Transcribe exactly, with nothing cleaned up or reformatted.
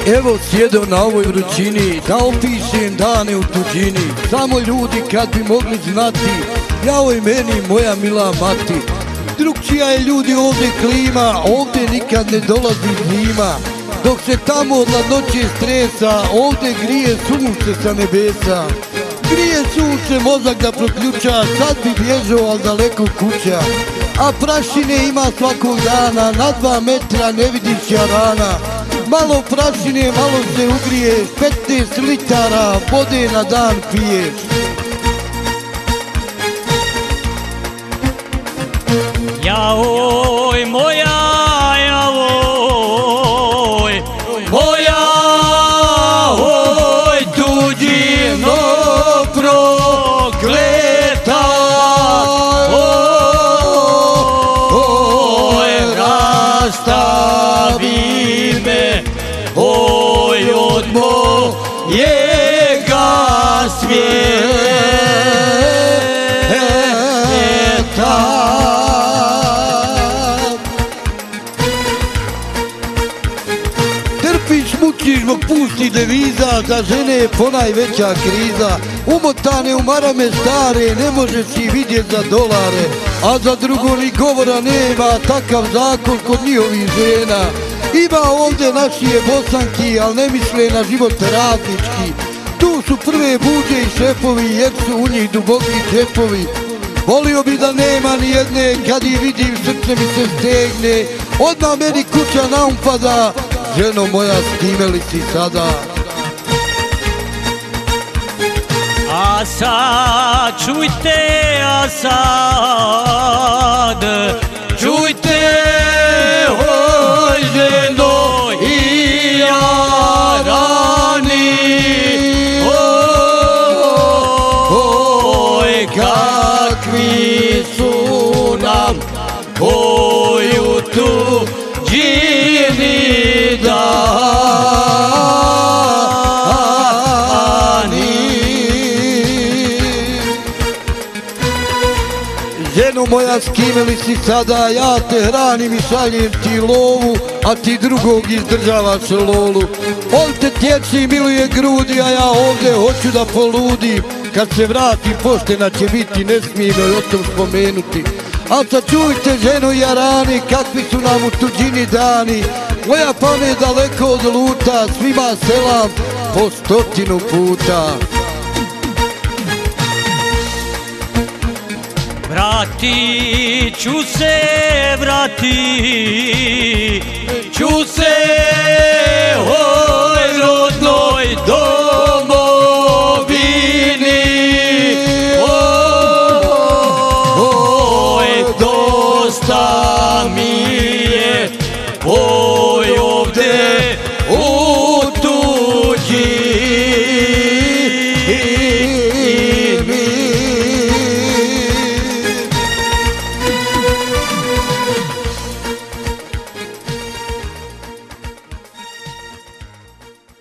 Evo sjedo na ovoj vrućini, da opišem dane u tuđini. Samo ljudi kad bi mogli znati, jaoj meni moja mila mati. Drugčija je ljudi ovdje klima, ovdje nikad ne dolazi zima. Dok se tamo od hladnoće stresa, ovdje grije sunce sa nebesa. Grije sunce mozak da proključa, sad bi bježao al daleko kuća. A prašine ima svakog dana, na dva metra ne vidiš jarana. Malo prašine, malo se ugriješ, petnaest litara vode na dan piješ. Jaoj moja, jaoj moja, oj tuđino prokleta, oj rastavi me, oj od mojega svijeta. Mučiš zbog pustih deviza, za žene je ponajveća kriza. Umotane u marame stare, ne možeš ih vidjet za dolare. A za drugo ni govora nema, takav zakon kod njihovih žena. Ima ovdje našije Bosanki, al ne misle na život radnički. Tu su prve buđe i šefovi, jer su u njih duboki džepovi. Volio bi da nema ni jedne, kad ih vidim srce mi se stegne. Odmah meni kuća naumpada, ženo moja, s kime li si sada? A sad čujte, a sad čujte, oj ženo i jarani, oj kakvi su nam koju tu džini dani. Ženo moja, s kime li si sada? Ja te hranim i šaljem ti lovu, a ti drugog izdržavaš lolu. On te tječi, miluje grudi, a ja ovdje hoću da poludim. Kad se vrati poštena će biti, ne smije me o tom spomenuti. A sad čujte, ženo jarani, kakvi su nam u tuđini dani. Moja pamet daleko od luta, svima selam po stotinu puta. Vratit ću se, vratit